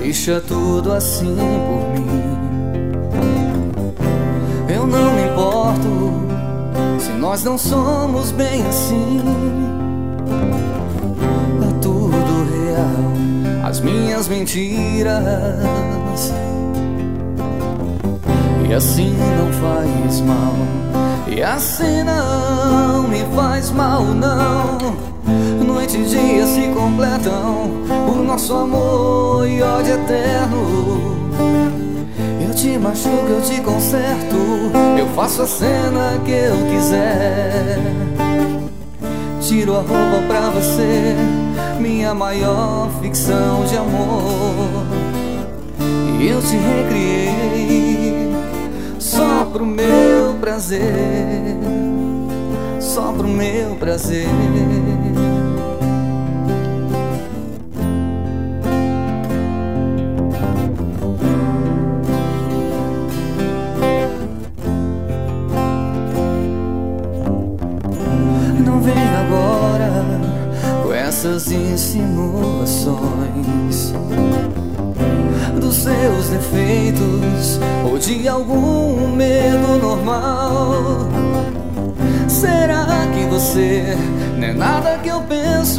Deixa tudo assim por mim. Eu não me importo se nós não somos bem assim. É tudo real, as minhas mentiras. E assim não faz mal, e assim não me faz mal, não. Noite e dia se completam, o nosso amor e ódio eterno. Eu te machuco, eu te conserto, eu faço a cena que eu quiser. Tiro a roupa pra você, minha maior ficção de amor. E eu te recriei só pro meu prazer, só pro meu prazer. Não vem agora com essas insinuações dos seus defeitos ou de algum medo normal. Será que você não é nada que eu penso?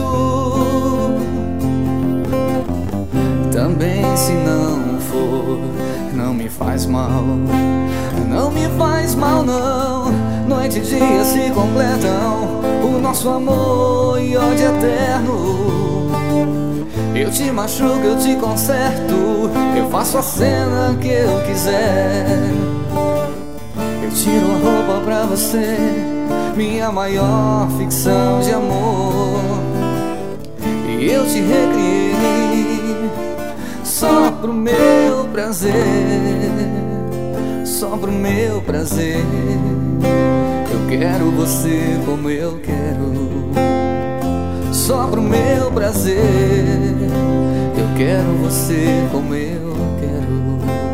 Também se não for, não me faz mal, não me faz mal, não. Noite e dia se completam, o nosso amor e ódio eterno. Eu te machuco, eu te conserto, eu faço a cena que eu quiser. Eu tiro a roupa pra você, minha maior ficção de amor. E eu te recriei só pro meu prazer, só pro meu prazer. Eu quero você como eu quero, só pro meu prazer. Eu quero você como eu quero.